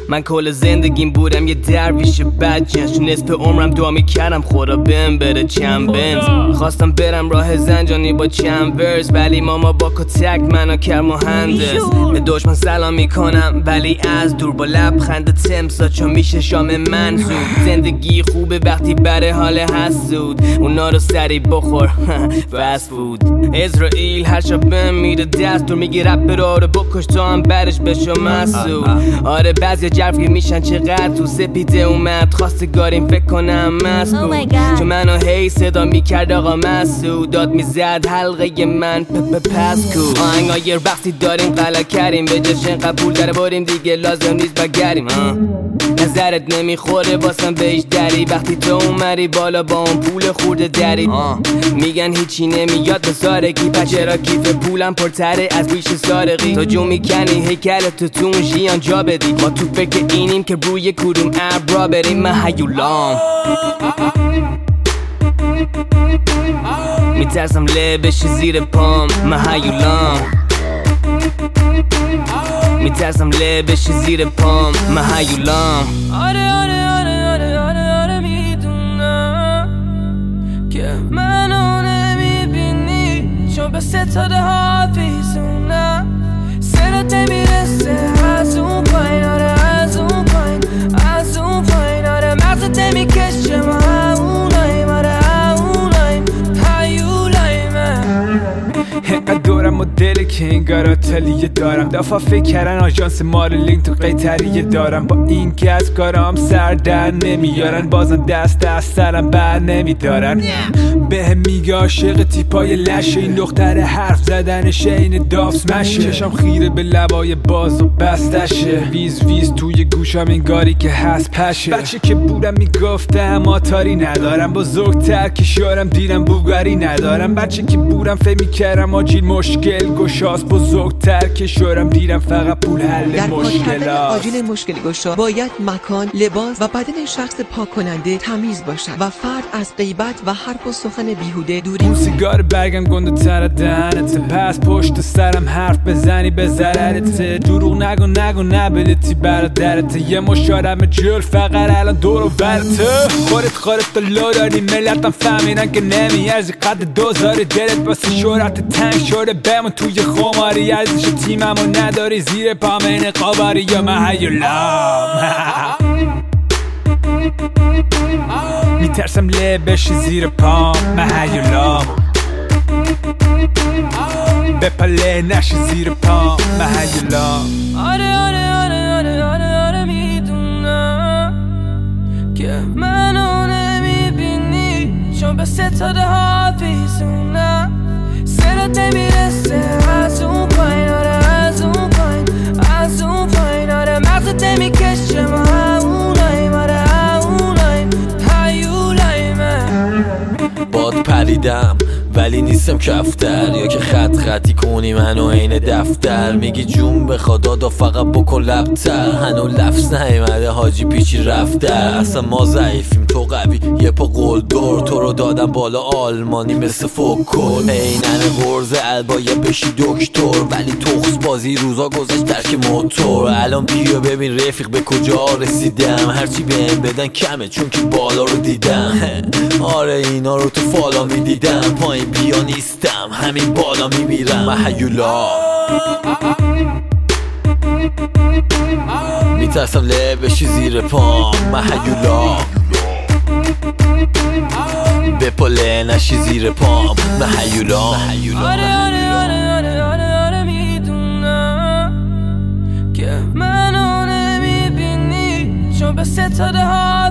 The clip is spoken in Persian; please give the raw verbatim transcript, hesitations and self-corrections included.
من کل زندگیم بودم یه درویش بدجنس، نصف عمرم دعا میکردم خدا بهم بده چند بنز. خواستم برم راه زنجانی با چند ورز، ولی ماما با کتک منو کرد مهندس. به دشمن سلام میکنم ولی از دور، با لبخند تمسا چون میشه شام منظور. زندگی خوبه وقتی بره حال حسود، اونا رو سری بخور فست فود. اسرائیل هر شب بهم میده دستور، میگی رپرها رو بکش تا هم برش بشو مسئول. آره بعضی جرفگیر میشن چقدر تو سپیده اومد خواستگاریم فکر کنم مست بود، چون منو هی صدا میکرد آقا مسعود. داد میزد حلقه من پپ پس کو. آهنگا یه وقتی داریم غلط کردیم، به جشن قبول داره بریم دیگه لازم نیست بگریم. نظرت نمیخوره واسم بهش دری، وقتی تو اومدی بالا با اون پول خورده دری. میگن هیچی نمیاد به سارگی، پچرا کیف پولم پرتره از بیش سارقی. تو جو میکنی هیکلت تو تون ژیان جا بدی، ما تو فکر اینیم که روی کدوم ابرا بریم. من هیولام میترسم له بشی زیر پام. من هیولام میترسم له بشی زیر پام. من هیولام. آره آره آره آره آره آره میدونم که منو نمیبینی، چون به ستاره حافظونم. سرت نمیرسه از اون پایین، آره از اون پایین از اون پایین. آره مغزت نمیکشه ما هموناییم، آره هموناییم هیولاییم. اینقدر دورم و دل که انگار آتلیه دارم، دفعه فکر کردن آژانس مارلینگ تو قیتریه دارم. با این که از کارام سر در نمیارن، بازم دست دست سرم بر نمیدارن. به میگه عاشق تیپای لشه، این دختر حرف زدنشه این دافس مشه. چشم خیره به لبای باز و بستشه، ویز ویز توی گوشم انگاری که هست پشه. بچه که بودم میگفتم آتاری ندارم، بزرگتر که شارم دیرم بوگاری ندارم. بچه که بودم فکر میکردم آجیل مشکل گشاست، بزرگتر که شارم دیرم فقط پول حل مشکلات. در آجیل مشکل گشا باید مکان، لباس و بدن شخص پاک کننده تمیز باشد و فرد از غیبت و حرف و سخن بیهوده دوری. اون سیگار برگم گنده تر دهنته، پس پشت سرم حرف بزنی به ضررته. دروغ نگو نگو نبلتی برادرته، یه مشارم جل فقط الان دور و برته. خودت خودت تو لو داری، ملتم فهمیدن که نمیارزی قد دوزاری. دلت واسه شهرت تنگ شده بمون توی خماری، ارزش تیممو نداری زیر پامین قباری. یا من هیولام میترسم له بشی زیر پام. من هیولام بپله نشی زیر پام. من هیولام. آره آره آره آره آره آره میدونم که منو نمیبینی، چون به ستاره حافظونم. سرت نمیرسه از اون پایین، آره از اون پایین از اون پایین. آره مغزت نمیکشه ما هموناییم، آره هموناییم هیولاییم. باد پریدم ولی نیستم کفتر، یا که خط خطی کنی منو عین دفتر. میگی جون بخواد دادا فقط بکن لبتر، هنو لفظ نیومده حاجی پیچی رفته. اصلا ما ضعیفیم تو قوی یه پا قول دور، تو رو دادم بالا آلمانی مثل فوکل. اینن غرزه البایه بشی دکتر، ولی تخص بازی روزا گذشت درک موتور. الان بیا ببین رفیق به کجا رسیدم، هرچی بهم بدن کمه چون که بالا رو دیدم. آره اینا رو تو فالا میدیدم، پایین بیا نیستم همین بالا میمیرم. من هیولام میترسم له بشی زیر پام. من هیولام بپله نشی زیر پام. من هیولام. آره آره آره آره آره آره میدونم که منو نمیبینی، چون به ستاره ها